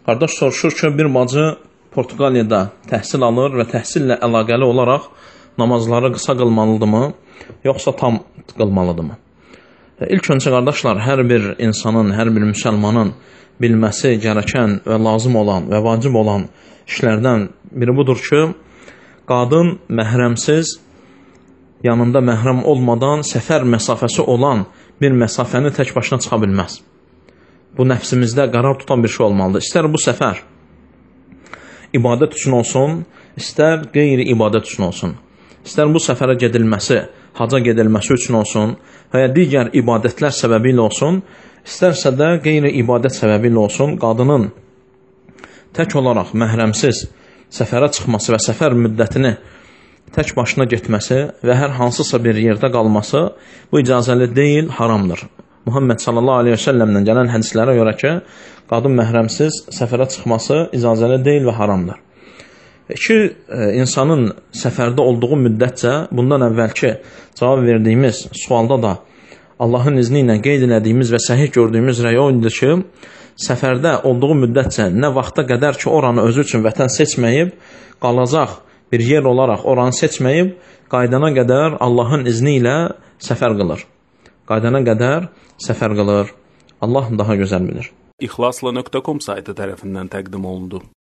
Qardaş soruşur ki, bir bacı Portuqaliyada təhsil alır və təhsillə əlaqəli olaraq namazları qısa qılmalıdırmı, yoxsa tam qılmalıdırmı? İlk öncə qardaşlar, hər bir insanın, hər bir müsəlmanın bilməsi gərəkən və lazım olan və vacib olan işlərdən biri budur ki, qadın məhrəmsiz, yanında məhrəm olmadan səfər məsafəsi olan bir məsafəni tək başına çıxa bilməz. Bu nəfsimizdə qərar tutan bir şey olmalıdır. İstər bu səfər ibadət üçün olsun, istər qeyri-ibadət üçün olsun. İstər bu səfərə gedilməsi, haca gedilməsi üçün olsun və ya digər ibadətlər səbəbi ilə olsun, istərsə də qeyri-ibadət səbəbi ilə olsun, qadının tək olaraq məhrəmsiz səfərə çıxması və səfər müddətini tək başına getməsi və hər hansısa bir yerdə qalması bu icazəli deyil, haramdır. Muhammed sallallahu aleyhi ve sellemdən gələn hədislərə görə ki, qadın məhrəmsiz səfərə çıxması icazəli deyil və haramdır. İnsanın səfərdə olduğu müddətcə, bundan əvvəlki cavab verdiyimiz sualda da Allahın izni ilə qeyd elədiyimiz və səhih gördüyümüz rəy oyundur ki, səfərdə olduğu müddətcə nə vaxta qədər ki, oranı özü üçün vətən seçməyib, qalacaq bir yer olaraq oranı seçməyib, qaydana qədər Allahın izni ilə səfər qılır. Qaydana qədər səfər qılır. Allah daha gözəl bilir. İxlasla.com saytı tərəfindən təqdim olundu.